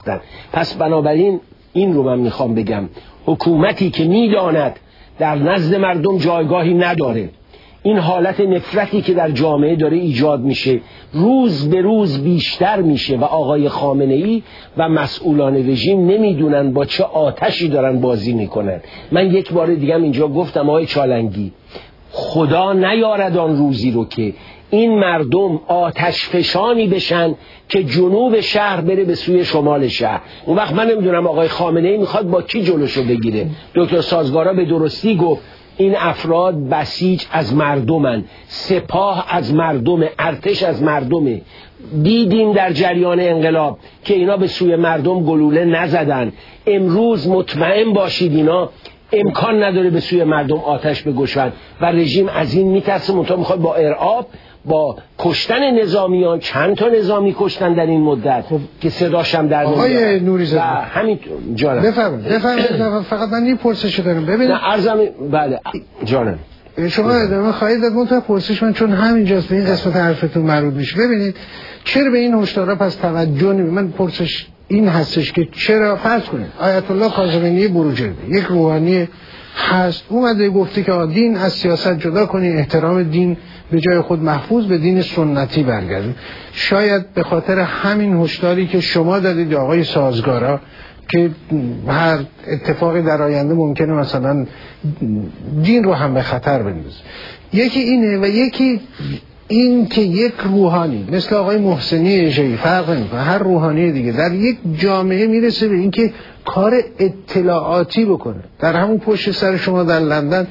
پس بنابراین این رو من میخوام بگم، حکومتی که میداند در نزد مردم جایگاهی نداره، این حالت نفرتی که در جامعه داره ایجاد میشه روز به روز بیشتر میشه و آقای خامنه‌ای و مسئولان رژیم نمیدونن با چه آتشی دارن بازی میکنن. من یک بار دیگه اینجا گفتم آقای چالنگی، خدا نیارد آن روزی رو که این مردم آتش فشانی بشن که جنوب شهر بره به سوی شمال شهر. اون وقت من نمیدونم آقای خامنه‌ای میخواد با کی جلوشو بگیره. دکتر سازگارا به درستی گفت این افراد بسیج از مردمن، سپاه از مردم، ارتش از مردمه. دیدیم در جریان انقلاب که اینا به سوی مردم گلوله نزدن. امروز مطمئن باشید اینا امکان نداره به سوی مردم آتش بگشن و رژیم از این میترسه. منتها میخواد با ارعاب، با کشتن نظامیان، چند تا نظامی کشتن در این مدت که صداشم در نمیاد. آقای نوری‌زاده همین جانم بفرمایید. فقط من این پرسش دارم. ببینید بله جانم شما ادامه خواهید داد. منتها پرسش من چون همینجاست به این قسمت حرفتون مربوط میشه. ببینید چرا به این هشدارا پس توجه من پرسش این هستش که چرا فرض کنید آیت الله کاظمی بروجردی یک روحانی هست اومده گفته که دین از سیاست جدا کنید، احترام دین به جای خود محفوظ به دین سنتی برگردید. شاید به خاطر همین هشداری که شما دادید آقای سازگارا که هر اتفاقی در آینده ممکنه مثلا دین رو هم به خطر بندازه. یکی اینه و یکی این که یک روحانی مثل آقای محسنی اژه‌ای فرق نمی‌کنه، هر روحانی دیگه در یک جامعه میرسه به اینکه کار اطلاعاتی بکنه. در همون پشت سر شما در لندن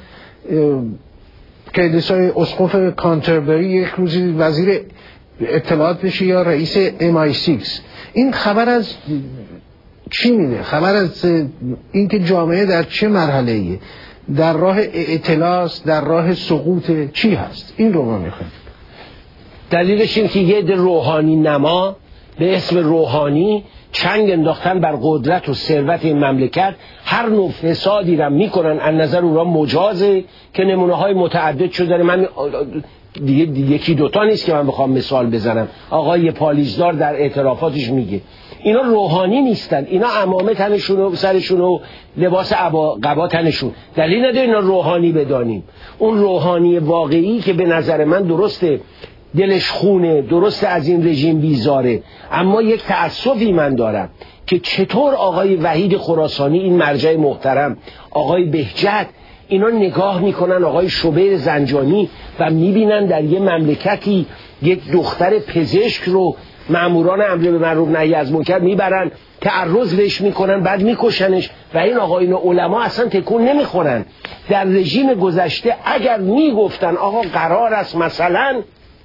کلیسای اسقف کانتربری یک روزی وزیر اطلاعات بشه یا رئیس MI6. این خبر از چی میده؟ خبر از اینکه جامعه در چه مرحله‌ایه، در راه اطلاع، در راه سقوط چی هست؟ این رو ما میخوایم. دلیلش این که یه روحانی نما به اسم روحانی چنگ انداختن بر قدرت و ثروت این مملکت، هر نوع فسادی را میکنن از نظر اونها مجازه که نمونه های متعدد شده. من دیگه یکی دوتا نیست که من بخوام مثال بزنم. آقای پالیزدار در اعترافاتش میگه اینا روحانی نیستن، اینا عمامه تنشون و سرشون و لباس قبا تنشون. دلیل نداره اینا روحانی بدانیم. اون روحانی واقعی که به نظر من درسته دلش خونه، درسته از این رژیم بیزاره، اما یک تأسفی من دارم که چطور آقای وحید خراسانی این مرجع محترم، آقای بهجت، اینا نگاه میکنن آقای شوبیر زنجانی و میبینن در یه مملکتی یک دختر پزشک رو ماموران امر به معروف نهی از منکر میبرن تعرض بهش میکنن بعد میکشنش و این آقایون علما اصلا تکون نمیخورن. در رژیم گذشته اگر میگفتن آقا قرار است مثلا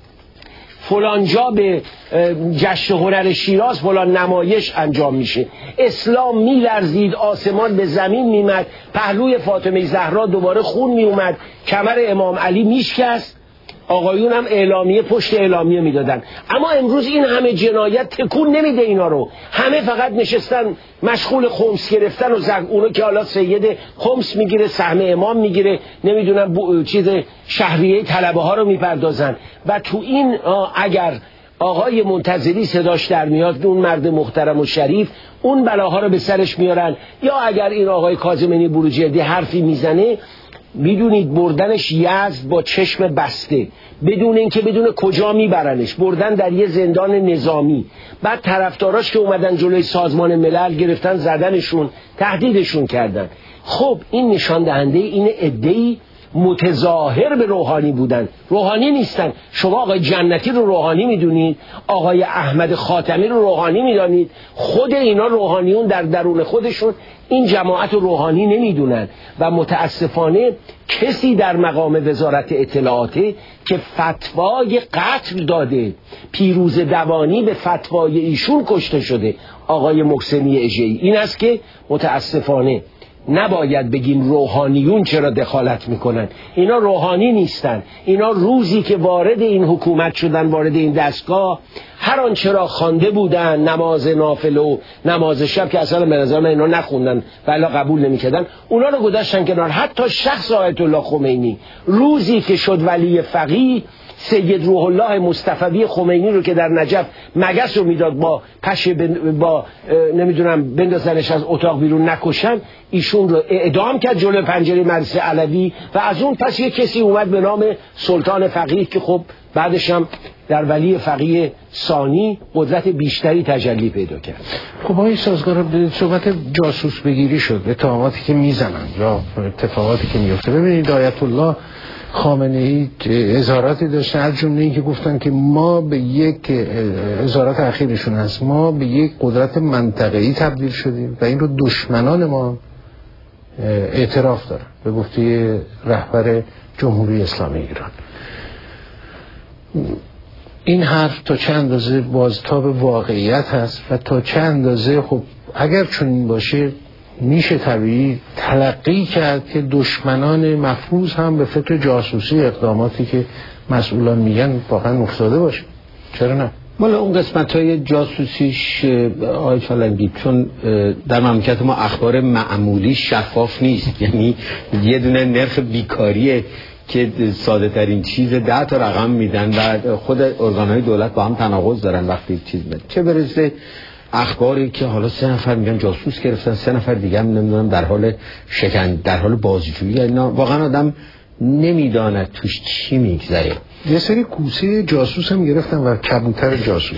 فلانجا به جشن هنر شیراز فلان نمایش انجام میشه، اسلام میلرزید، آسمان به زمین میمد، پهلوی فاطمه زهرا دوباره خون میومد، کمر امام علی میشکست، آقایون هم اعلامیه پشت اعلامیه میدادن. اما امروز این همه جنایت تکون نمیده اینا رو، همه فقط نشستن مشغول خمس گرفتن و اونو که حالا سید خمس میگیره، سهم امام میگیره، نمیدونم چیز شهریه طلبه ها رو میپردازن. و تو این اگر آقای منتظری صداش در میاد، اون مرد محترم و شریف، اون بلاها رو به سرش میارن، یا اگر این آقای کاظمی بروجردی حرفی میزنه، میدونید بردنش یزد با چشم بسته بدون اینکه بدون کجا میبرنش، بردن در یه زندان نظامی، بعد طرفداراش که اومدن جلوی سازمان ملل گرفتن زدنشون، تهدیدشون کردن. خب این نشان دهنده این عده‌ای متظاهر به روحانی بودن، روحانی نیستن. شما آقای جنتی رو روحانی میدونید، آقای احمد خاتمی رو روحانی میدونید، خود اینا روحانیون در درون خودشون این جماعت رو روحانی نمیدونن. و متاسفانه کسی در مقام وزارت اطلاعاته که فتوای قتل داده، پیروز دوانی به فتوای ایشون کشته شده، آقای محسنی اژه‌ای، این است که متاسفانه نباید بگیم روحانیون چرا دخالت میکنن. اینا روحانی نیستن، اینا روزی که وارد این حکومت شدن، وارد این دستگاه، هر آنچه را خوانده بودن، نماز نافله و نماز شب که اصلا به نظر من اینا نخوندن ولی قبول نمیکردن، اونا رو گذاشتن کنار. حتی شخص آیت الله خمینی روزی که شد ولی فقیه، سید روح الله مصطفی خمینی رو که در نجف مگس رو میداد با با نمیدونم بندازنش از اتاق بیرون نکشن، ایشون رو اعدام کرد جلوی پنجره مدرسه علوی و از اون پس یک کسی اومد به نام سلطان فقیه که خب بعدش هم در ولی فقیه ثانی قدرت بیشتری تجلی پیدا کرد. خب این سازگار به صحبت جاسوس بگیری شد، اتهاماتی که میزنن یا اتفاقاتی که میفته. ببینید آیت الله خامنه‌ای اظهاراتی داشتن، از جمله این که گفتن که ما به یک اظهارات اخیرشون هست، ما به یک قدرت منطقه‌ای تبدیل شدیم و این رو دشمنان ما اعتراف دارن، به گفته رهبر جمهوری اسلامی ایران. این حرف تا چند اندازه بازتاب واقعیت هست و تا چند اندازه خب اگر چنین باشه میشه طبیعی تلقی کرد که دشمنان مفروض هم به فکر جاسوسی اقداماتی که مسئولان میگن واقعا افتاده باشه. چرا نه؟ والا اون قسمت‌های جاسوسیش آقای چالنگی چون در مملکت ما اخبار معمولی شفاف نیست، یعنی یه دونه نرخ بیکاریه که ساده ترین چیز 10 تا رقم میدن و خود ارگان‌های دولت با هم تناقض دارن وقتی چیز میاد، چه برسه اخباری که حالا 3 نفر میگن جاسوس گرفتن، 3 نفر دیگه هم نمیدونم در حال بازجویی. اینا واقعا آدم نمیداند توش چی میگذره. یه سری کوسه جاسوس هم گرفتن و کبوتر جاسوس.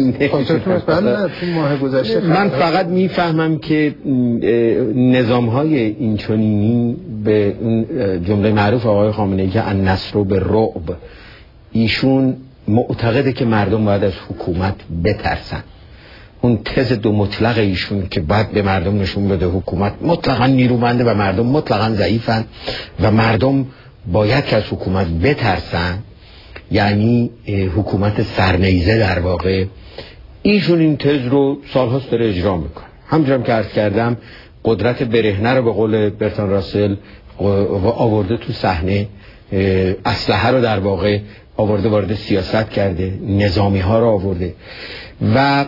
من فقط میفهمم که نظام‌های اینچنینی به اون جمله معروف آقای خامنه‌ای که النصر بالرعب، ایشون معتقده که مردم باید از حکومت بترسن. اون تز دو مطلق ایشون که بعد به مردم نشون بده حکومت مطلقاً نیرومنده و مردم مطلقاً ضعیفن و مردم باید که از حکومت بترسن، یعنی حکومت سرنیزه در واقع. ایشون این تز رو سالهاست داره اجرا میکنه. همونجوری که عرض کردم قدرت برهنه رو به قول برتراند راسل آورده تو صحنه، اسلحه رو در واقع آورده وارد سیاست کرده، نظامی ها رو آورده و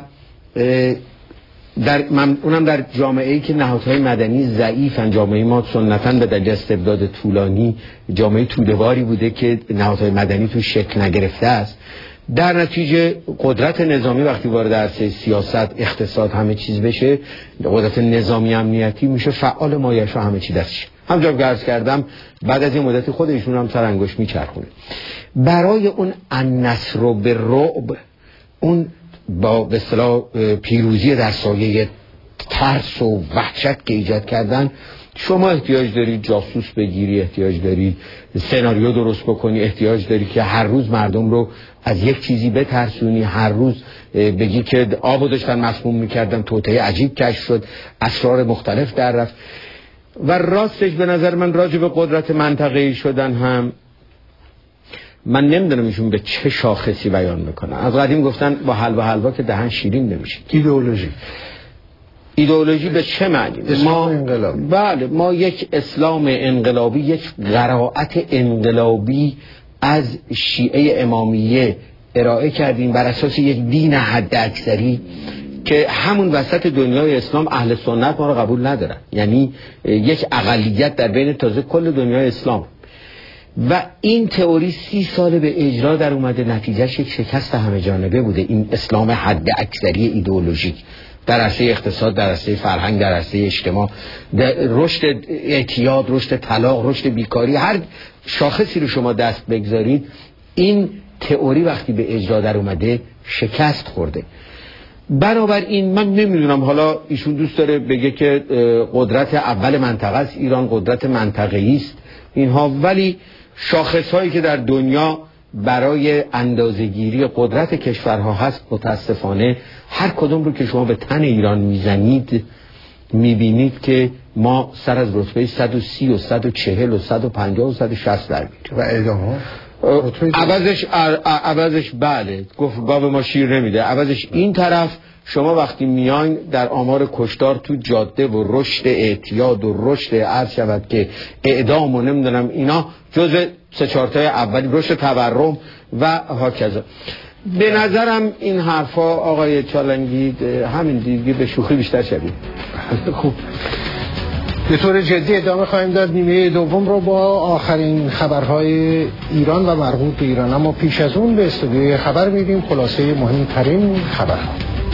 اونم در جامعه‌ای که نهادهای مدنی ضعیفن. جامعه ما سنتاً به دلیل استبداد طولانی جامعه توده‌واری بوده که نهادهای مدنی تو شکل نگرفته است. در نتیجه قدرت نظامی وقتی وارد عرصه سیاست، اقتصاد، همه چیز بشه، قدرت نظامی امنیتی میشه فعال مایش و همه چی دستش. همونجوری که عرض کردم بعد از این مدتی خود ایشون هم سر انگشت میچرخونه. برای اون النصر بالرعب، اون با به اصطلاح پیروزی در سایه ترس و وحشت که ایجاد کردن، شما احتیاج دارید جاسوس بگیری، احتیاج دارید سناریو درست بکنی، احتیاج داری که هر روز مردم رو از یک چیزی بترسونی، هر روز بگی که آبو داشتن مسموم میکردن، توطئه عجیب کشف شد، اسرار مختلف در رفت. و راستش به نظر من راجع به قدرت منطقه‌ای شدن هم من نمیدونم ایشون به چه شاخصی بیان میکنن. از قدیم گفتن با حلوا که دهن شیرین نمیشه. ایدئولوژی به چه معنی؟ ما یک اسلام انقلابی، یک قرائت انقلابی از شیعه امامیه ارائه کردیم بر اساس یک دین حد اکثری که همون وسط دنیای اسلام اهل سنت ما رو قبول ندارن، یعنی یک اقلیت در بین تازه کل دنیای اسلام. و این تئوری 30 سال به اجرا در اومده، نتیجهش یک شکست همه جانبه بوده. این اسلام حد اکثری ایدئولوژیک در عرصه اقتصاد، در عرصه فرهنگ، در عرصه اجتماع، رشد اعتیاد، رشد طلاق، رشد بیکاری، هر شاخصی رو شما دست بگذارید، این تئوری وقتی به اجرا در اومده شکست خورده. بنابراین من نمیدونم، حالا ایشون دوست داره بگه که قدرت اول منطقه است ایران، قدرت منطقه‌ای است اینها، ولی شاخص‌هایی که در دنیا برای اندازه‌گیری قدرت کشورها هست متاسفانه هر کدوم رو که شما به تن ایران میزنید میبینید که ما سر از رتبه 130 و 140 و 150 و 160 در میریم. و اعدام ها عوضش بله گفت گاو ما شیر نمیده، عوضش این طرف شما وقتی میاین در آمار کشتار تو جاده و رشد اعتیاد و رشد عرض شود که اعدام و نمیدونم اینا جزء 3-4 تای اولی، رشد تورم و هاکذا. به نظرم این حرفا آقای چالنگی همین دیگه به شوخی بیشتر شبیه. خوب، به طور جدی ادامه خواهیم داد نیمه دوم رو با آخرین خبرهای ایران و مربوط به ایران، اما پیش از اون به استودیوی خبر میریم خلاصه مهمترین خبرها.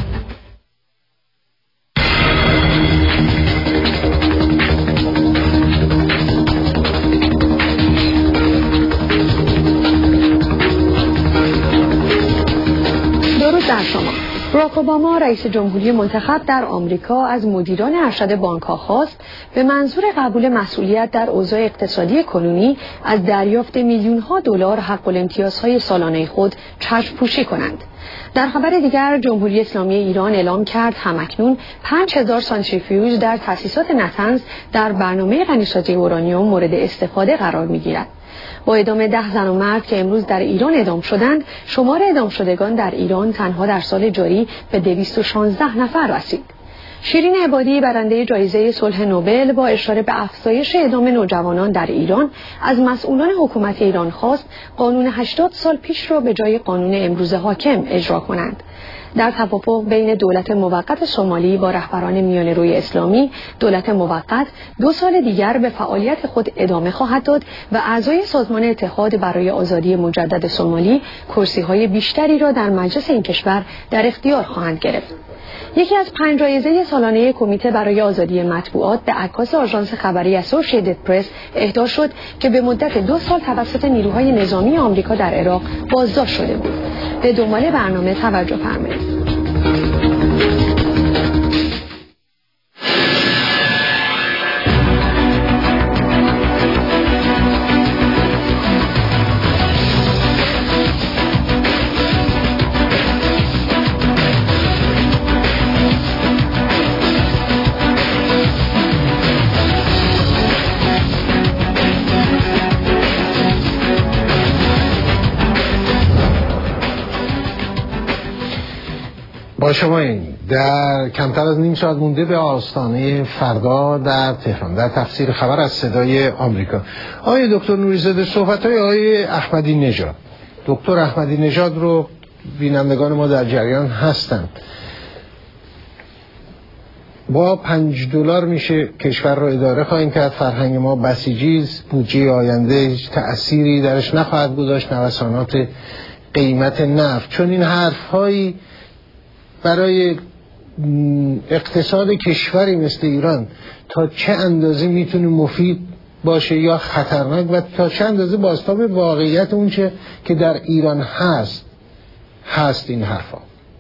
باراک اوباما رئیس جمهوری منتخب در آمریکا از مدیران ارشد بانک‌ها خواست به منظور قبول مسئولیت در اوضاع اقتصادی کنونی از دریافت میلیون‌ها دلار حق الامتیازهای سالانه خود چشم پوشی کنند. در خبر دیگر جمهوری اسلامی ایران اعلام کرد همکنون 5000 سانتریفیوژ در تأسیسات نطنز در برنامه غنیسازی اورانیوم مورد استفاده قرار می‌گیرد. با اعدام 10 زن و مرد که امروز در ایران اعدام شدند، شمار اعدام شدگان در ایران تنها در سال جاری به 216 نفر رسید. شیرین عبادی برنده جایزه صلح نوبل با اشاره به افزایش اعدام نوجوانان در ایران از مسئولان حکومت ایران خواست قانون 80 سال پیش را به جای قانون امروز حاکم اجرا کنند. در توافق بین دولت موقت سومالی با رهبران میانه‌روی اسلامی، دولت موقت 2 سال دیگر به فعالیت خود ادامه خواهد داد و اعضای سازمان اتحاد برای آزادی مجدد سومالی کرسی‌های بیشتری را در مجلس این کشور در اختیار خواهند گرفت. یکی از 5 جایزه سالانه کمیته برای آزادی مطبوعات به عکاس آژانس خبری اسوسییتد پرس اهدا شد که به مدت 2 سال توسط نیروهای نظامی آمریکا در عراق بازداشت شده بود. به دنبال برنامه توجه فرمایید. با شما این در کمتر از نیم ساعت مونده به آستانه فردا در تهران در تفسیر خبر از صدای آمریکا. آقای دکتر نوری‌زاده، صحبت‌های آقای احمدی نژاد، دکتر احمدی نژاد رو بینندگان ما در جریان هستند. با $5 میشه کشور رو اداره خواهیم کرد. فرهنگ ما بسیجیست، بودجه آینده تأثیری درش نخواهد گذاشت، نوسانات قیمت نفت. چون این حرف‌هایی برای اقتصاد کشوری مثل ایران تا چه اندازه میتونه مفید باشه یا خطرناک و تا چه اندازه بازتاب واقعیت اون چه که در ایران هست این حرفا.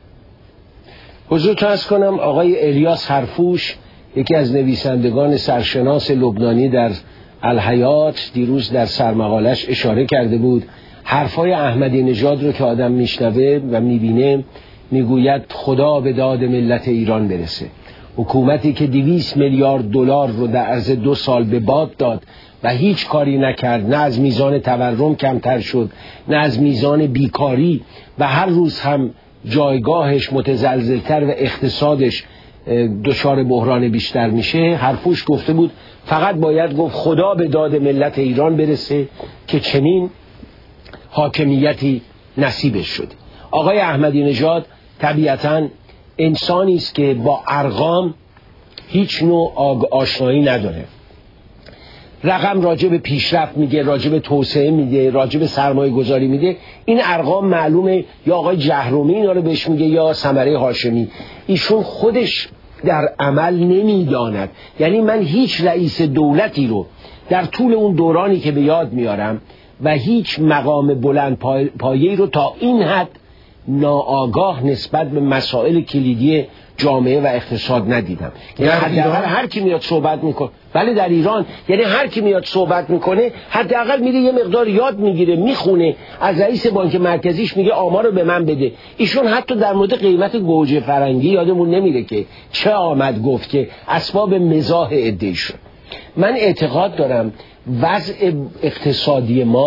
حضورت عرض کنم آقای الیاس حرفوش، یکی از نویسندگان سرشناس لبنانی در الحیات، دیروز در سرمقالش اشاره کرده بود حرفای احمدی نژاد رو که آدم میشنوه و میبینه میگوید خدا به داد ملت ایران برسه. حکومتی که 200 میلیارد دلار رو در عرض 2 سال به باد داد و هیچ کاری نکرد، نه از میزان تورم کمتر شد، نه از میزان بیکاری و هر روز هم جایگاهش متزلزلتر و اقتصادش دچار بحران بیشتر میشه. حرفوش گفته بود فقط باید گفت خدا به داد ملت ایران برسه که چنین حاکمیتی نصیبش شد. آقای احمدی نژاد طبیعتاً انسانی است که با ارقام هیچ نوع آشنایی نداره. رقم راجع به پیشرفت میگه، راجع به توسعه میگه، راجع به سرمایه گذاری میگه. این ارقام معلومه یا آقای جهرومی اینا رو بهش میگه یا ثمره هاشمی. ایشون خودش در عمل نمیداند. یعنی من هیچ رئیس دولتی رو در طول اون دورانی که به یاد میارم و هیچ مقام بلند پایه‌ای رو تا این حد ناآگاه نسبت به مسائل کلیدی جامعه و اقتصاد ندیدم. یعنی حداقل هر کی میاد صحبت میکنه، بله در ایران، یعنی هر کی میاد صحبت میکنه حداقل میره یه مقدار یاد میگیره، میخونه، از رئیس بانک مرکزیش میگه آمار رو به من بده. ایشون حتی در مورد قیمت گوجه فرنگی یادمون نمیره که چه آمد گفت که اسباب مزاح عده‌ای شد. من اعتقاد دارم وضع اقتصادی ما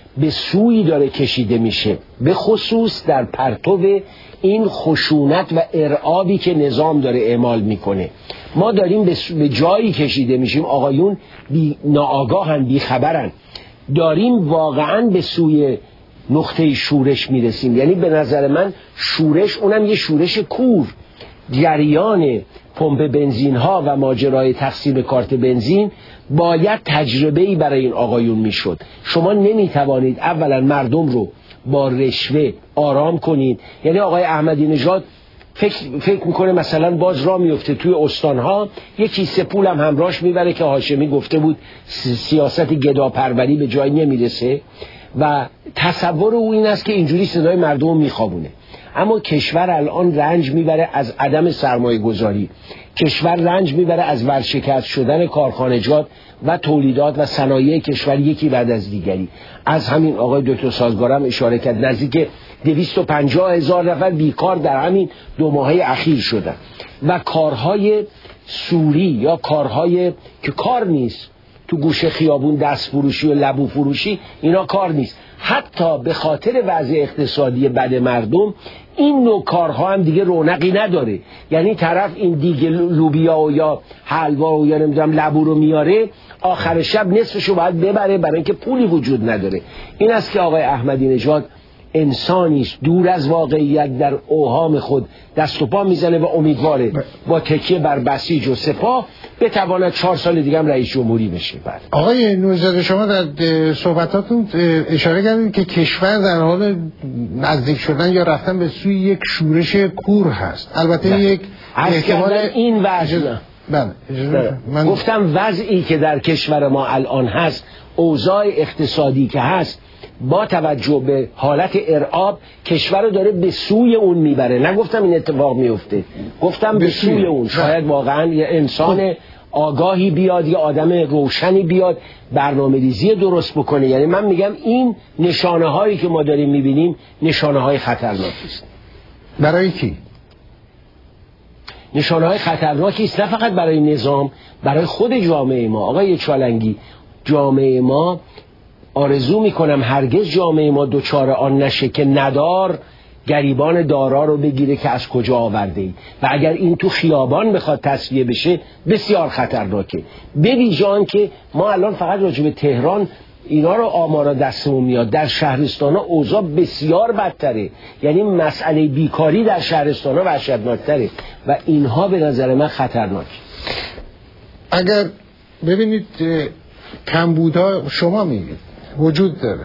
به سوی داره کشیده میشه، به خصوص در پرتو این خشونت و ارعابی که نظام داره اعمال میکنه. ما داریم به جایی کشیده میشیم، آقایون ناآگاهن، بی خبرن، داریم واقعا به سوی نقطه شورش میرسیم. یعنی به نظر من شورش، اونم یه شورش کور، جریان پمپ بنزین ها و ماجرای تقسیم کارت بنزین باید تجربه‌ای برای این آقایون میشد. شما نمیتوانید اولا مردم رو با رشوه آرام کنید. یعنی آقای احمدی نژاد فکر میکنه مثلا باز راه میفته توی استانها یه کیسه پول هم همراهش میبره که هاشمی گفته بود سیاست گداپروری به جای نمیرسه و تصور او این است که اینجوری صدای مردم میخوابونه. اما کشور الان رنج میبره از عدم سرمایه گذاری، کشور رنج میبره از ورشکست شدن کارخانجات و تولیدات و صنایع کشور یکی بعد از دیگری. از همین آقای دکتر سازگار هم اشاره کرد، نزدیک 250,000 نفر بیکار در همین 2 ماه اخیر شدن و کارهای سوری یا کارهای که کار نیست، تو گوشه خیابون دست فروشی و لبو فروشی، اینا کار نیست. حتی به خاطر وضع اقتصادی بد مردم این نوع کارها هم دیگه رونقی نداره. یعنی طرف این دیگه لوبیا و یا حلوا و یا نمیدونم لبو رو میاره، آخر شب نصفشو باید ببره برای اینکه پولی وجود نداره. این است که آقای احمدی نژاد انسانی است دور از واقعیت، در اوهام خود دست و پا میزنه و امیدواره با تکیه بر بسیج و سپاه بتواند 4 سال دیگه هم رئیس جمهوری بشه. بعد آقای نوری‌زاده شما در صحبتاتون اشاره کردید که کشور در حال نزدیک شدن یا رفتن به سوی یک شورش کور هست. البته یک احتمال این وضع من گفتم وضعی که در کشور ما الان هست، اوضاع اقتصادی که هست، با توجه به حالت ارعاب کشور رو داره به سوی اون میبره. نگفتم این اتفاق میفته، گفتم به سوی اون. شاید واقعا یه انسان آگاهی بیاد، یه آدم روشنی بیاد برنامه ریزی درست بکنه. یعنی من میگم این نشانه هایی که ما داریم میبینیم نشانه های خطرناکی است. برای کی؟ نشانه های خطرناکی است، نه فقط برای نظام، برای خود جامعه ما. آقای چالنگی، جامعه ما آرزو میکنم هرگز جامعه ما دوچار آن نشه که ندار گریبان دارا رو بگیره که از کجا آورده ای. و اگر این تو خیابان بخواد تصفیه بشه بسیار خطرناکه. به ویژه آن که ما الان فقط راجع به تهران اینا رو آمارا دستمون میاد، در شهرستان‌ها اوضاع بسیار بدتره. یعنی مسئله بیکاری در شهرستان‌ها وحشتناک‌تره و اینها به نظر من خطرناکه. اگر ببینید کمبودها شما میگید وجود داره،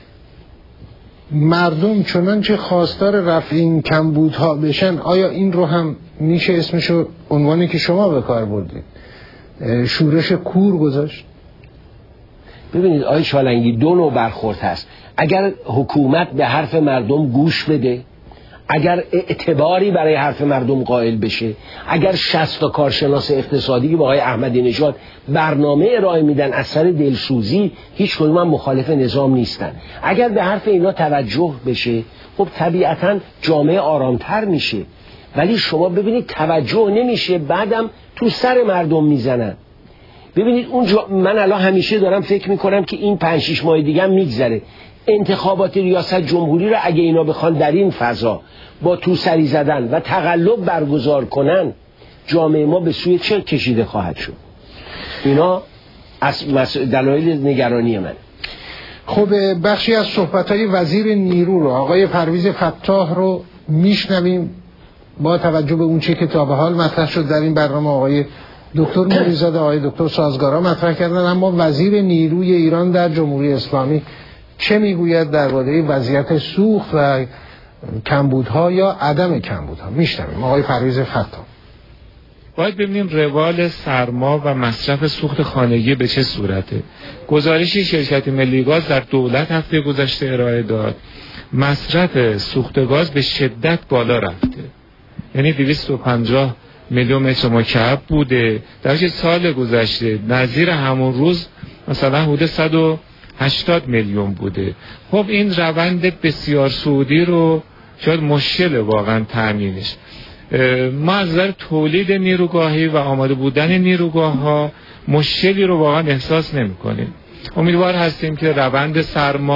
مردم چنانچه خواستار رفع این کمبودها بشن، آیا این رو هم میشه اسمشو عنوانی که شما به کار بردید شورش کور گذاشت؟ ببینید آقای چالنگی، 2 نوع برخورد هست. اگر حکومت به حرف مردم گوش بده، اگر اعتباری برای حرف مردم قائل بشه، اگر 60 تا کارشناس اقتصادی که با آقای احمدی نژاد برنامه ارائه میدن از سر دلسوزی، هیچ کدوم هم مخالف نظام نیستن، اگر به حرف اینا توجه بشه، خب طبیعتاً جامعه آرامتر میشه. ولی شما ببینید توجه نمیشه، بعدم تو سر مردم میزنن. ببینید من الان همیشه دارم فکر میکنم که این 5-6 ماه دیگه هم میگذره. انتخابات ریاست جمهوری رو اگه اینا بخوان در این فضا با توسری زدن و تقلب برگزار کنن، جامعه ما به سوی چه کشیده خواهد شد؟ اینا از دلایل نگرانی من. خب بخشی از صحبت‌های وزیر نیرو رو، آقای پرویز فتاح رو میشنویم با توجه به اون چه که تا به حال مطرح شد در این برنامه. آقای دکتر نوری‌زاده، آقای دکتر سازگارا مطرح کردن، اما وزیر نیروی ایران در جمهوری اسلامی چه میگوید درباره وضعیت سوخت و کمبودها یا عدم کمبودها؟ میشنویم آقای پرویز فتاح. باید ببینیم روال سرما و مصرف سوخت خانگی به چه صورته. گزارشی شرکت ملی گاز در دولت هفته گذشته ارائه داد، مصرف سوخت گاز به شدت بالا رفته، یعنی 250 میلیون متر مکعب بوده، در سال گذشته نظیر همون روز مثلا حدود 180 میلیون بوده. خب این روند بسیار صعودی رو شاید مشکل واقعا تامینش. ما از نظر تولید نیروگاهی و آماده بودن نیروگاه ها مشکلی رو واقعا احساس نمی کنیم. امیدوار هستیم که روند سرما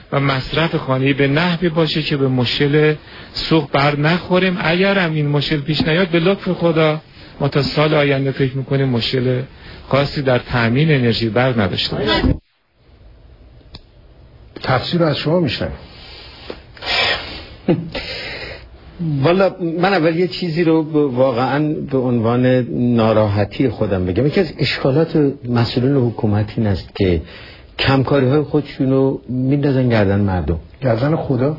و مصرف خانگی به نحوی باشه که به مشکل سوخت بر نخوریم. اگر هم این مشکل پیش نیاد به لطف خدا ما تا سال آینده فکر میکنیم مشکل خاصی در تامین انرژی برق نداشته باشیم. تفسیر رو از شما میشنم. والا من اول یه چیزی رو واقعا به عنوان ناراحتی خودم بگم. یکی از اشکالات مسئولین حکومتی این است که کمکاری های خودشونو میندازن گردن مردم. گردن خدا؟